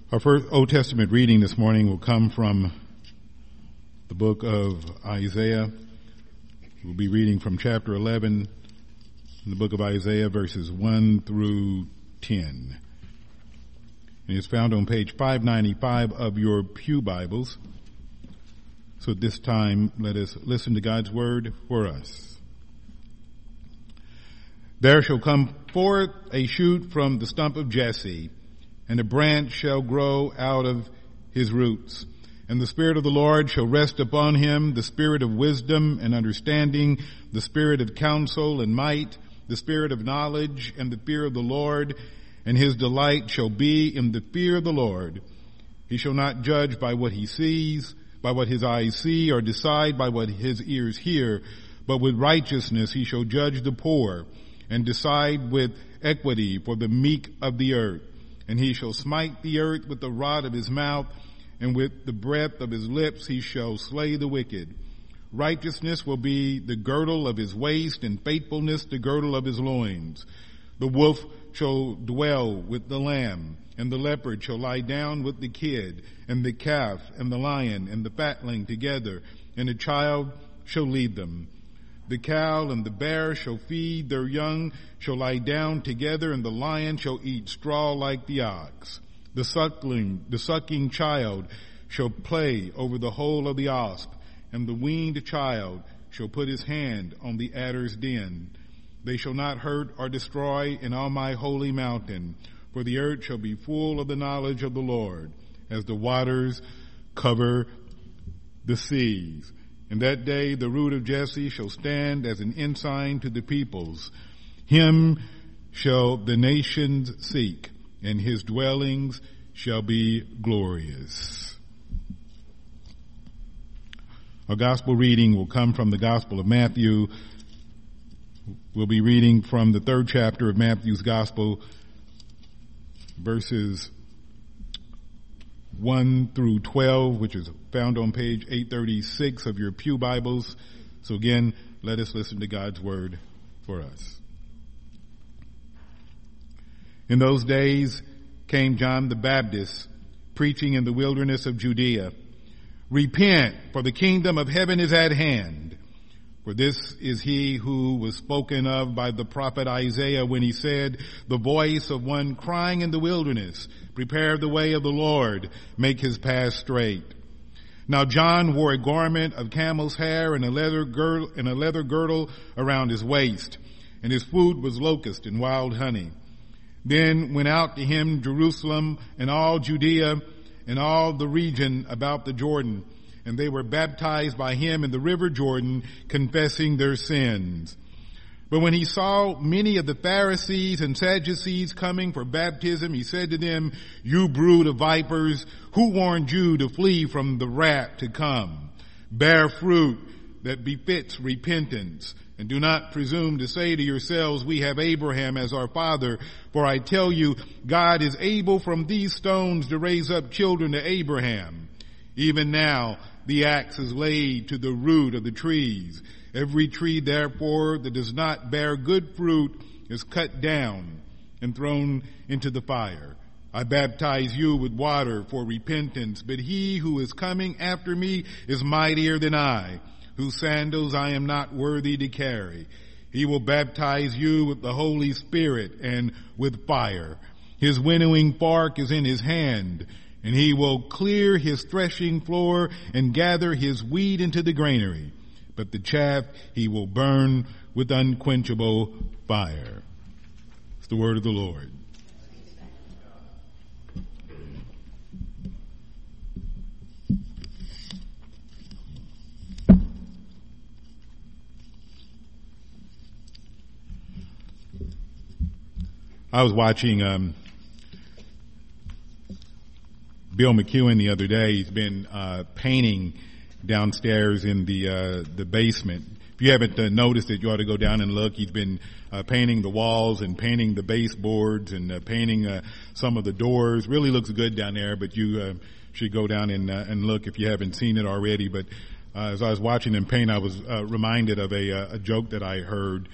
Our first Old Testament reading this morning will come from the book of Isaiah. We'll be reading from chapter 11 in the book of Isaiah, verses 1 through 10. And it's found on page 595 of your pew Bibles. So at this time, let us listen to God's word for us. There shall come forth a shoot from the stump of Jesse, and a branch shall grow out of his roots. And the Spirit of the Lord shall rest upon him, the Spirit of wisdom and understanding, the Spirit of counsel and might, the Spirit of knowledge and the fear of the Lord. And his delight shall be in the fear of the Lord. He shall not judge by what he sees, by what his eyes see, or decide by what his ears hear. But with righteousness he shall judge the poor, and decide with equity for the meek of the earth. And he shall smite the earth with the rod of his mouth, and with the breath of his lips he shall slay the wicked. Righteousness will be the girdle of his waist, and faithfulness the girdle of his loins. The wolf shall dwell with the lamb, and the leopard shall lie down with the kid, and the calf, and the lion, and the fatling together, and a child shall lead them. The cow and the bear shall feed their young, shall lie down together, and the lion shall eat straw like the ox. The sucking child shall play over the hole of the asp, and the weaned child shall put his hand on the adder's den. They shall not hurt or destroy in all my holy mountain, for the earth shall be full of the knowledge of the Lord, as the waters cover the seas. In that day the root of Jesse shall stand as an ensign to the peoples. Him shall the nations seek, and his dwellings shall be glorious. Our gospel reading will come from the Gospel of Matthew. We'll be reading from the 3rd chapter of Matthew's Gospel, verses 1 through 12, which is found on page 836 of your pew Bibles. So again, let us listen to God's word for us. In those days came John the Baptist, preaching in the wilderness of Judea, "Repent, for the kingdom of heaven is at hand." For this is he who was spoken of by the prophet Isaiah when he said, "The voice of one crying in the wilderness, prepare the way of the Lord, make his path straight." Now John wore a garment of camel's hair and a leather girdle around his waist, and his food was locust and wild honey. Then went out to him Jerusalem and all Judea and all the region about the Jordan, and they were baptized by him in the river Jordan, confessing their sins. But when he saw many of the Pharisees and Sadducees coming for baptism, he said to them, "You brood of vipers, who warned you to flee from the wrath to come? Bear fruit that befits repentance, and do not presume to say to yourselves, 'We have Abraham as our father,' for I tell you, God is able from these stones to raise up children to Abraham. Even now the axe is laid to the root of the trees. Every tree, therefore, that does not bear good fruit is cut down and thrown into the fire. I baptize you with water for repentance, but he who is coming after me is mightier than I, whose sandals I am not worthy to carry. He will baptize you with the Holy Spirit and with fire. His winnowing fork is in his hand, and he will clear his threshing floor and gather his wheat into the granary. But the chaff he will burn with unquenchable fire." It's the word of the Lord. I was watching Bill McEwen the other day. He's been painting downstairs in the basement. If you haven't noticed it, you ought to go down and look. He's been painting the walls and painting the baseboards and painting some of the doors. Really looks good down there, but you should go down and look if you haven't seen it already. But as I was watching him paint, I was reminded of a joke that I heard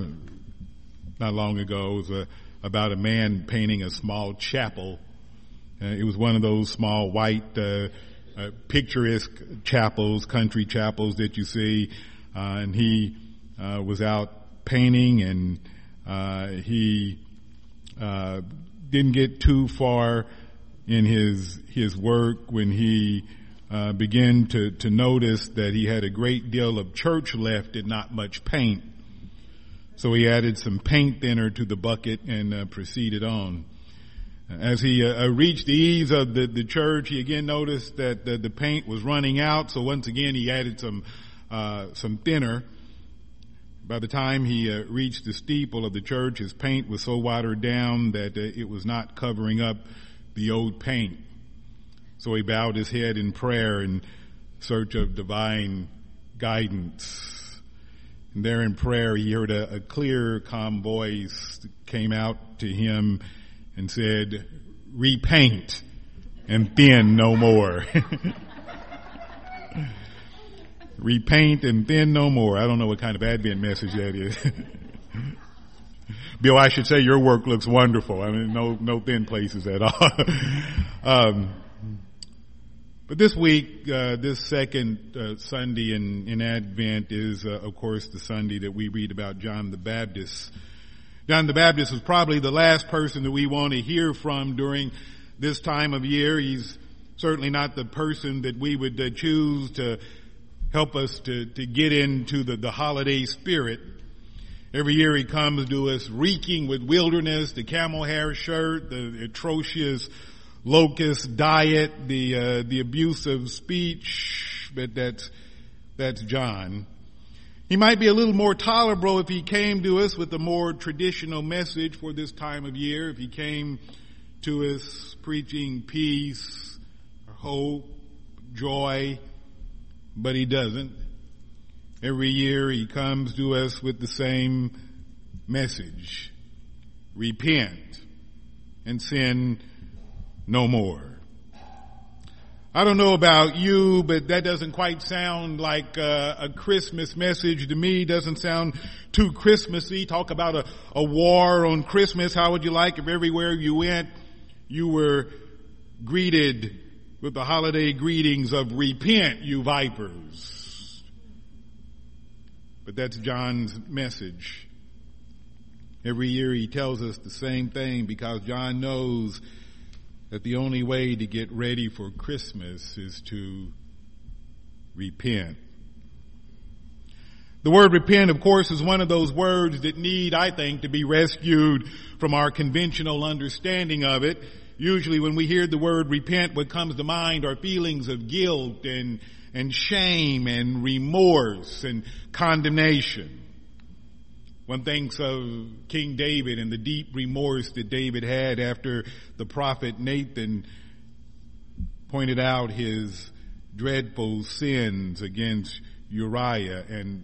not long ago. It was about a man painting a small chapel It was one of those small white, picturesque chapels, country chapels that you see. And he was out painting, and he didn't get too far in his work when he began to notice that he had a great deal of church left and not much paint. So he added some paint thinner to the bucket and proceeded on. As he reached the eaves of the church, he again noticed that the paint was running out. So once again, he added some thinner. By the time he reached the steeple of the church, his paint was so watered down that it was not covering up the old paint. So he bowed his head in prayer in search of divine guidance. And there in prayer, he heard a clear, calm voice that came out to him and said, "Repaint and thin no more." Repaint and thin no more. I don't know what kind of Advent message that is. Bill, I should say your work looks wonderful. I mean, no thin places at all. But this week, this second Sunday in Advent is, of course, the Sunday that we read about John the Baptist. John the Baptist was probably the last person that we want to hear from during this time of year. He's certainly not the person that we would choose to help us to get into the holiday spirit. Every year he comes to us reeking with wilderness, the camel hair shirt, the atrocious locust diet, the abusive speech, but that's John. He might be a little more tolerable if he came to us with a more traditional message for this time of year, if he came to us preaching peace, hope, joy, but he doesn't. Every year he comes to us with the same message: repent and sin no more. I don't know about you, but that doesn't quite sound like a Christmas message to me. Doesn't sound too Christmassy. Talk about a war on Christmas. How would you like if everywhere you went, you were greeted with the holiday greetings of "Repent, you vipers"? But that's John's message. Every year he tells us the same thing because John knows that the only way to get ready for Christmas is to repent. The word repent, of course, is one of those words that need, I think, to be rescued from our conventional understanding of it. Usually when we hear the word repent, what comes to mind are feelings of guilt and shame and remorse and condemnation. One thinks of King David and the deep remorse that David had after the prophet Nathan pointed out his dreadful sins against Uriah and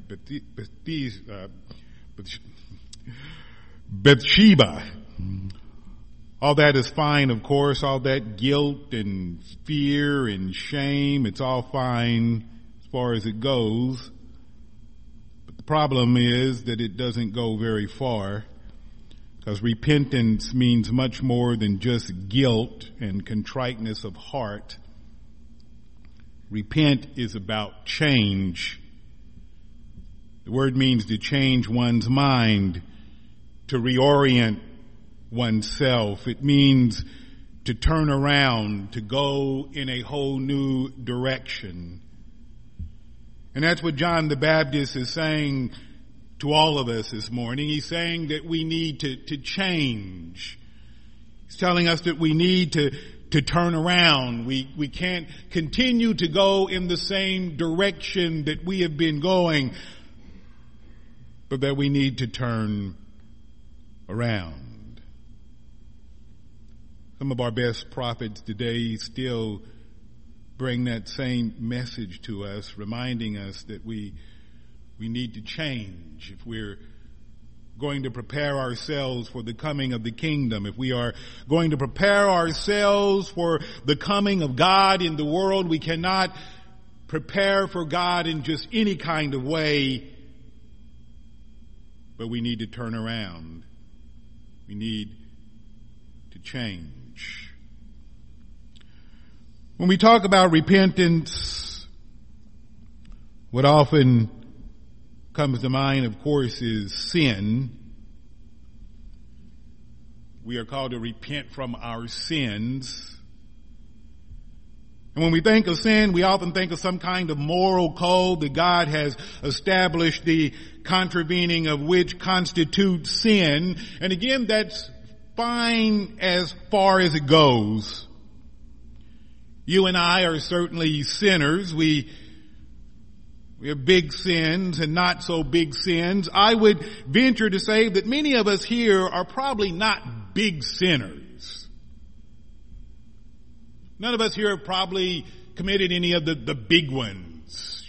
Bathsheba. All that is fine, of course, all that guilt and fear and shame, it's all fine as far as it goes. But the problem is that it doesn't go very far, because repentance means much more than just guilt and contriteness of heart. Repent is about change. The word means to change one's mind, to reorient oneself. It means to turn around, to go in a whole new direction. And that's what John the Baptist is saying to all of us this morning. He's saying that we need to change. He's telling us that we need to turn around. We can't continue to go in the same direction that we have been going, but that we need to turn around. Some of our best prophets today still bring that same message to us, reminding us that we need to change if we're going to prepare ourselves for the coming of the kingdom. If we are going to prepare ourselves for the coming of God in the world, we cannot prepare for God in just any kind of way, but we need to turn around. We need to change. When we talk about repentance, what often comes to mind, of course, is sin. We are called to repent from our sins. And when we think of sin, we often think of some kind of moral code that God has established, the contravening of which constitutes sin. And again, that's fine as far as it goes. You and I are certainly sinners. We have big sins and not so big sins. I would venture to say that many of us here are probably not big sinners. None of us here have probably committed any of the big ones.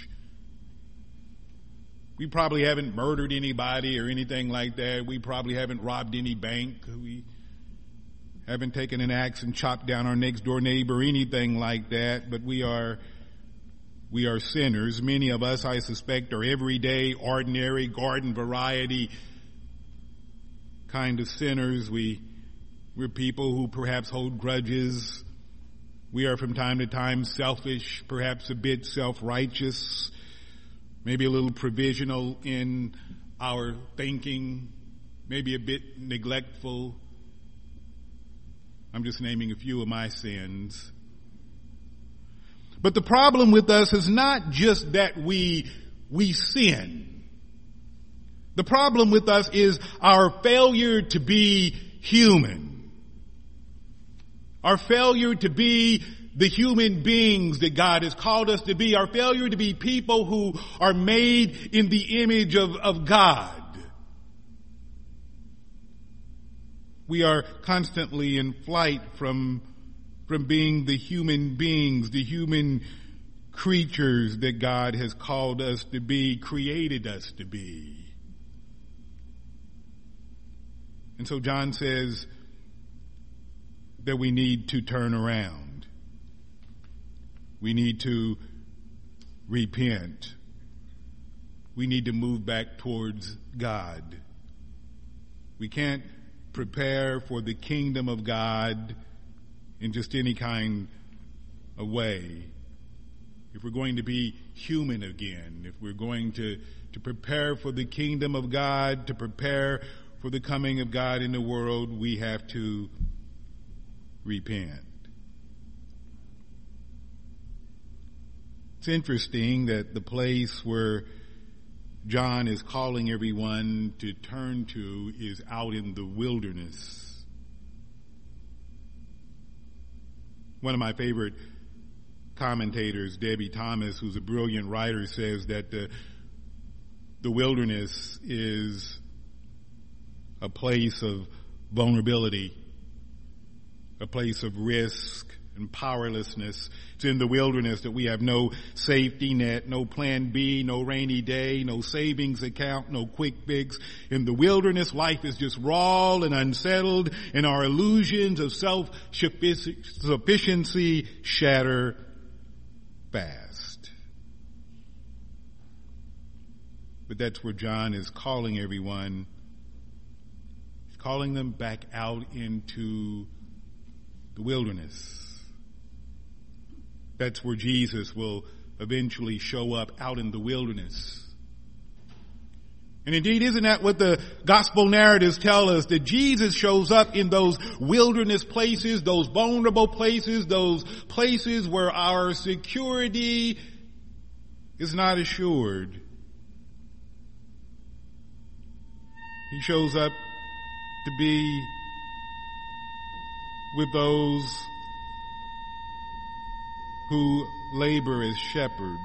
We probably haven't murdered anybody or anything like that. We probably haven't robbed any bank. We haven't taken an axe and chopped down our next door neighbor or anything like that. But we are sinners. Many of us, I suspect, are everyday, ordinary, garden variety kind of sinners. We're people who perhaps hold grudges. We are from time to time selfish, perhaps a bit self-righteous, maybe a little provisional in our thinking, maybe a bit neglectful. I'm just naming a few of my sins. But the problem with us is not just that we sin. The problem with us is our failure to be human. Our failure to be the human beings that God has called us to be. Our failure to be people who are made in the image of God. We are constantly in flight from being the human beings, the human creatures that God has called us to be, created us to be. And so John says that we need to turn around. We need to repent. We need to move back towards God. We can't prepare for the kingdom of God in just any kind of way. If we're going to be human again, if we're going to prepare for the kingdom of God, to prepare for the coming of God in the world, we have to repent. It's interesting that the place where John is calling everyone to turn to is out in the wilderness. One of my favorite commentators, Debbie Thomas, who's a brilliant writer, says that the wilderness is a place of vulnerability, a place of risk and powerlessness. It's in the wilderness that we have no safety net, no plan B, no rainy day, no savings account, no quick fix. In the wilderness, life is just raw and unsettled, and our illusions of self-sufficiency shatter fast. But that's where John is calling everyone. He's calling them back out into the wilderness. That's where Jesus will eventually show up, out in the wilderness. And indeed, isn't that what the gospel narratives tell us? That Jesus shows up in those wilderness places, those vulnerable places, those places where our security is not assured. He shows up to be with those who labor as shepherds.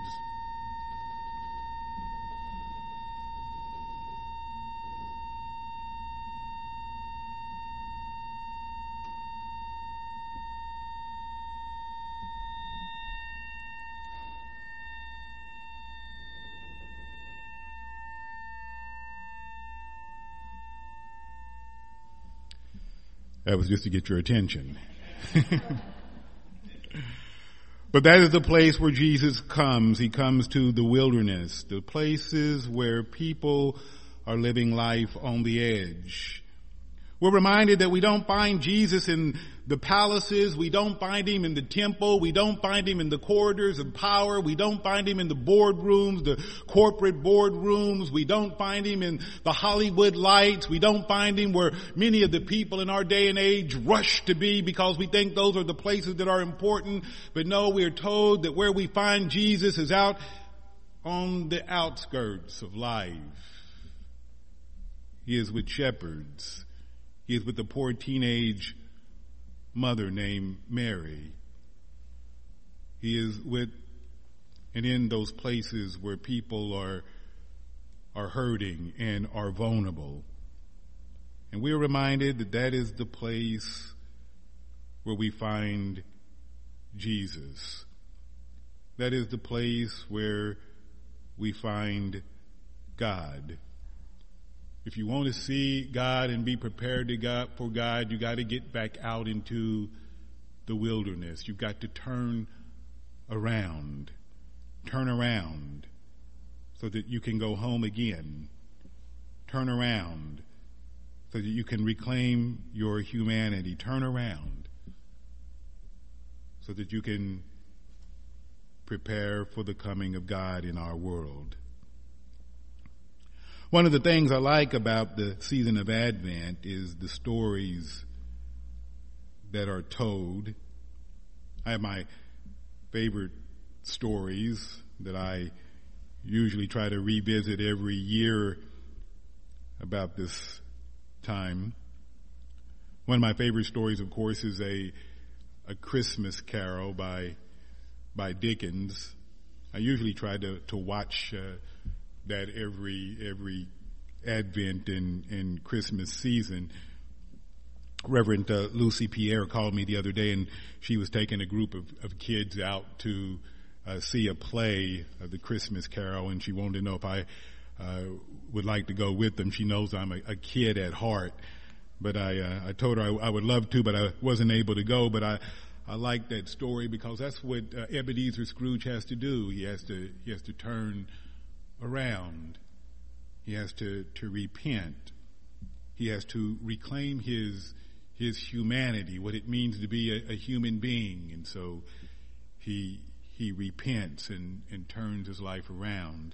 That was just to get your attention. But that is the place where Jesus comes. He comes to the wilderness, the places where people are living life on the edge, We're reminded that we don't find Jesus in the palaces. We don't find him in the temple. We don't find him in the corridors of power. We don't find him in the boardrooms, the corporate boardrooms. We don't find him in the Hollywood lights. We don't find him where many of the people in our day and age rush to be because we think those are the places that are important. But no, we are told that where we find Jesus is out on the outskirts of life. He is with shepherds. He is with a poor teenage mother named Mary. He is with and in those places where people are hurting and are vulnerable. And we are reminded that that is the place where we find Jesus. That is the place where we find God. If you want to see God and be prepared for God, you got to get back out into the wilderness. You've got to turn around so that you can go home again. Turn around so that you can reclaim your humanity. Turn around so that you can prepare for the coming of God in our world. One of the things I like about the season of Advent is the stories that are told. I have my favorite stories that I usually try to revisit every year about this time. One of my favorite stories, of course, is a Christmas Carol by Dickens. I usually try to watch that every Advent and Christmas season. Reverend Lucy Pierre called me the other day, and she was taking a group of kids out to see a play of the Christmas Carol, and she wanted to know if I would like to go with them. She knows I'm a kid at heart, but I told her I would love to, but I wasn't able to go. But I like that story because that's what Ebenezer Scrooge has to do. He has to turn around. He has to repent. He has to reclaim his humanity, what it means to be a human being. And so he repents and turns his life around.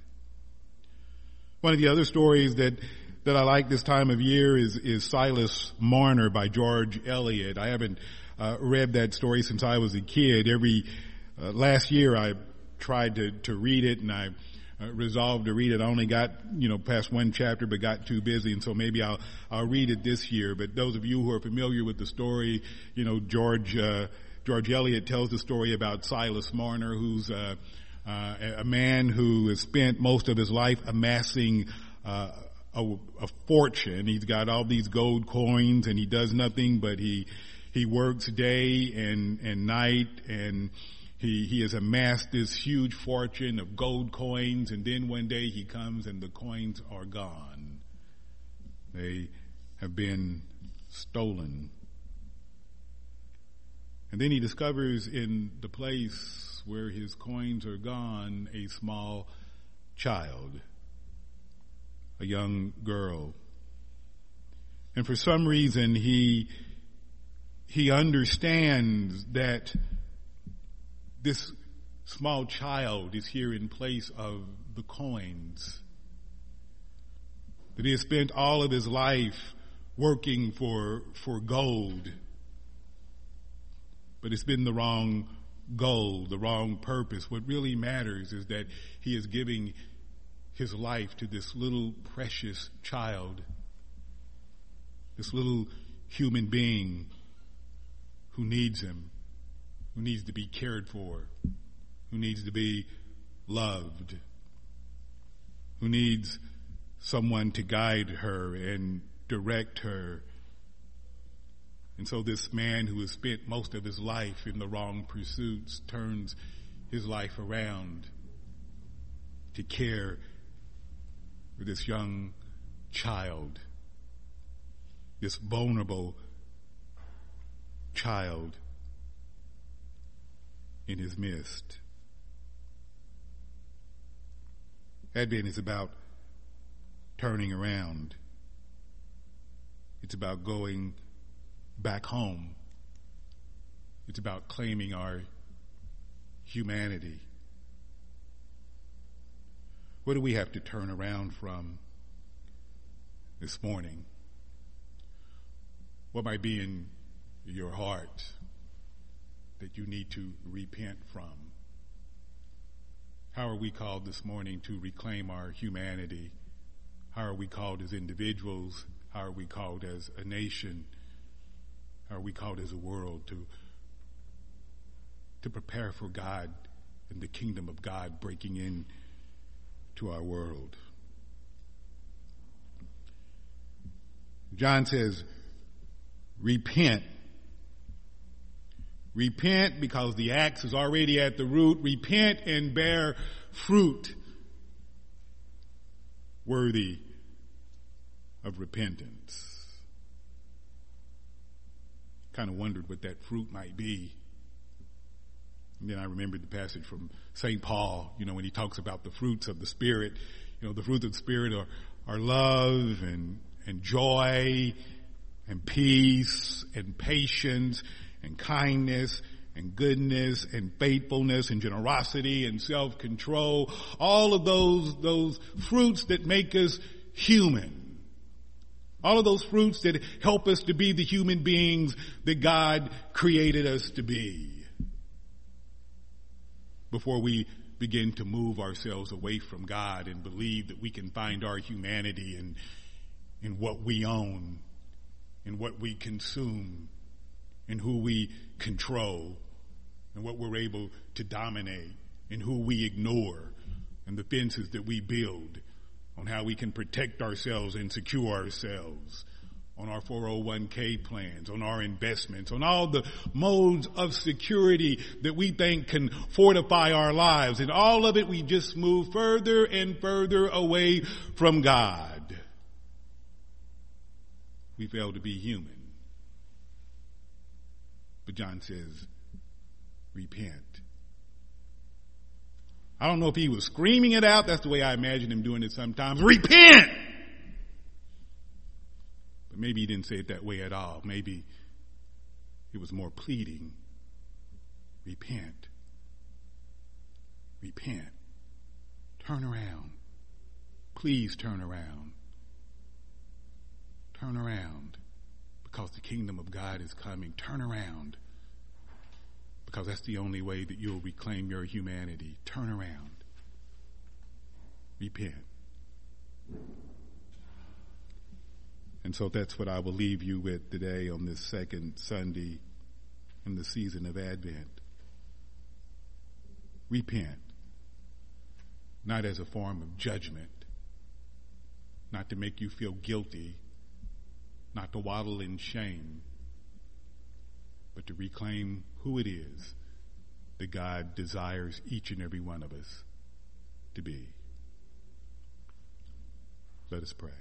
One of the other stories that I like this time of year is Silas Marner by George Eliot. I haven't read that story since I was a kid. Last year I tried to read it, and I resolved to read it. I only got, past one chapter, but got too busy, and so maybe I'll read it this year. But those of you who are familiar with the story, George Eliot tells the story about Silas Marner, who's a man who has spent most of his life amassing a fortune. He's got all these gold coins, and he does nothing but he works day and night, and he has amassed this huge fortune of gold coins, and then one day he comes and the coins are gone. They have been stolen. And then he discovers in the place where his coins are gone a small child, a young girl. And for some reason he understands that this small child is here in place of the coins. That he has spent all of his life working for gold. But it's been the wrong goal, the wrong purpose. What really matters is that he is giving his life to this little precious child, this little human being who needs him, who needs to be cared for, who needs to be loved, who needs someone to guide her and direct her. And so this man who has spent most of his life in the wrong pursuits turns his life around to care for this young child, this vulnerable child in his midst. Advent is about turning around. It's about going back home. It's about claiming our humanity. What do we have to turn around from this morning? What might be in your heart that you need to repent from? How are we called this morning to reclaim our humanity? How are we called as individuals? How are we called as a nation? How are we called as a world to prepare for God and the kingdom of God breaking in to our world? John says, repent. Repent because the axe is already at the root. Repent and bear fruit worthy of repentance. Kind of wondered what that fruit might be. And then I remembered the passage from St. Paul, when he talks about the fruits of the Spirit. The fruits of the Spirit are love and joy and peace and patience and kindness and goodness and faithfulness and generosity and self-control. All of those fruits that make us human. All of those fruits that help us to be the human beings that God created us to be. Before we begin to move ourselves away from God and believe that we can find our humanity in what we own, in what we consume, in who we control, and what we're able to dominate, and who we ignore, and the fences that we build on how we can protect ourselves and secure ourselves, on our 401k plans, on our investments, on all the modes of security that we think can fortify our lives. And all of it, we just move further and further away from God. We fail to be human. But John says, repent. I don't know if he was screaming it out. That's the way I imagine him doing it sometimes. Repent! But maybe he didn't say it that way at all. Maybe it was more pleading. Repent. Repent. Turn around. Please turn around. Turn around. Because the kingdom of God is coming. Turn around. Because that's the only way that you'll reclaim your humanity. Turn around. Repent. And so that's what I will leave you with today on this second Sunday in the season of Advent. Repent. Not as a form of judgment. Not to make you feel guilty. Not to waddle in shame. But to reclaim who it is that God desires each and every one of us to be. Let us pray.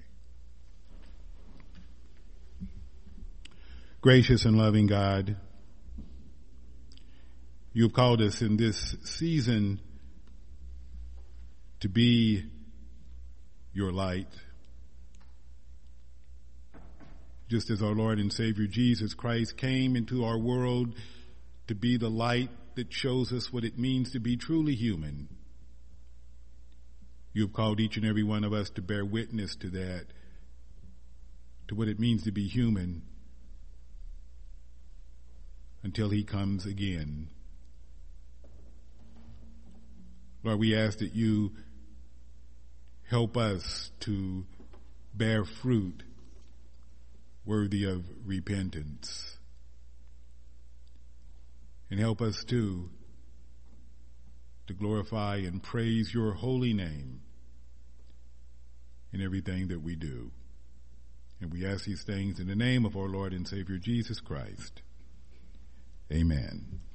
Gracious and loving God, you have called us in this season to be your light. Just as our Lord and Savior Jesus Christ came into our world to be the light that shows us what it means to be truly human. You have called each and every one of us to bear witness to that, to what it means to be human until he comes again. Lord, we ask that you help us to bear fruit worthy of repentance. And help us too to glorify and praise your holy name in everything that we do. And we ask these things in the name of our Lord and Savior Jesus Christ. Amen.